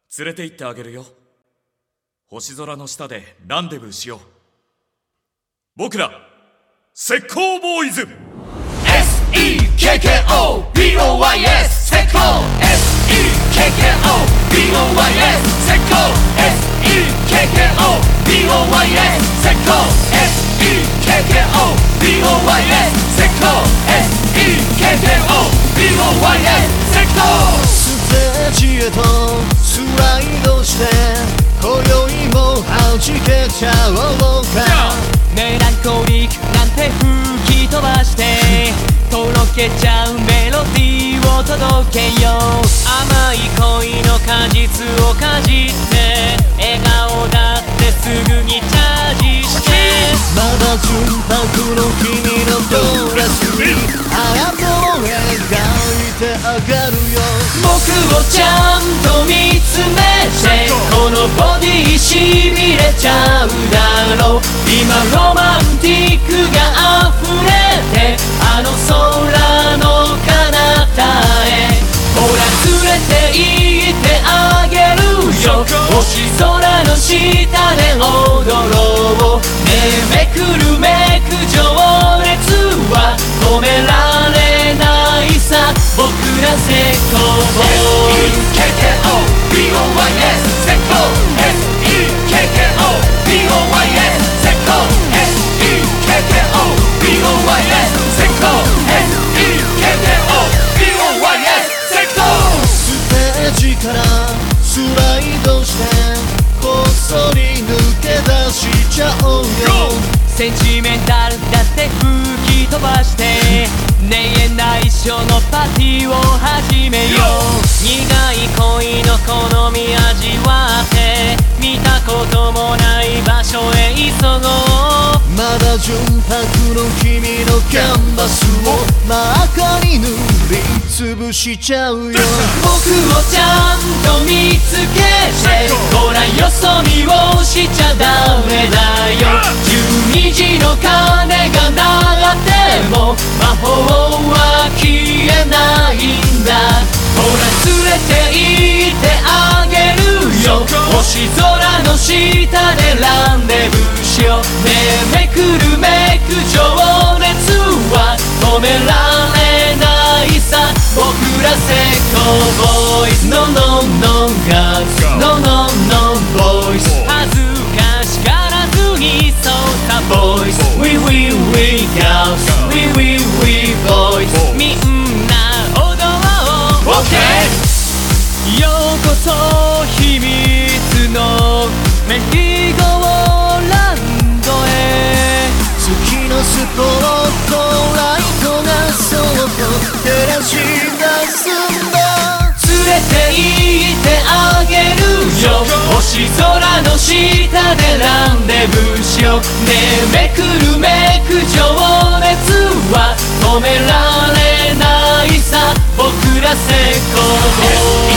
連れて行ってあげるよ。星空の下でランデブーしよう。僕ら石膏ボーイズ。 SEKKOBOYS 石膏 SEKKOBOYS 石膏 SEKKOBOYS 石膏 SEKKOBOYS 石膏 SEKKOBOYS 石膏。 ステージへとスライドして今宵も弾けちゃおうか。 メランコリックなんて吹き飛ばしてとろけちゃうメロディーを届けよう。甘い恋の果実をかじって笑顔だってすぐにチャージして。 まだ純白の君のドレスにあやと描いてあげるよ。 僕をちゃんと見つめてこのボディしびれちゃうだろう。今ロマンティックが溢れてあの空の彼方へ。ほら連れて行ってあげるよ。星空の下で踊ろう。ねえめくるめく情熱は止められないさ。僕ら石膏ボーイズ。 SEKKOBOYS 石膏 SEKKOBOYS 石膏 SEKKOBOYS 石膏 SEKKOBOYS 石膏。 ステージからスライドしてこっそり抜け出しちゃおうよ。 センチメンタルだって吹き飛ばしてねえ内緒のパーティーを始めよう。苦い恋の好み味わって見たこともない場所へ急ごう。 まだ純白の君のキャンバスを真っ赤に塗りつぶしちゃうよ。 僕をちゃんと見つけてほらよそ見をしちゃダメだよ。12時の鐘が鳴っても魔法は消えないんだ。ほら連れて行ってあげるよ。星空の下でランデブーしよう。ねえめくるめく情熱は止められないさ。僕ら石膏ボーイズ No no no girls No no no boys 恥ずかしがらずにそうさ boys We we we girls We we we boys みんな踊ろう OK ようこそ秘密のメリーゴーランドへ。 月のスポットライトがそっと照らし出すんだ。 連れて行ってあげるよ。星空の下でランデブーしよう。ねえめくるめく情熱は止められないさ。僕ら石膏ボーイズ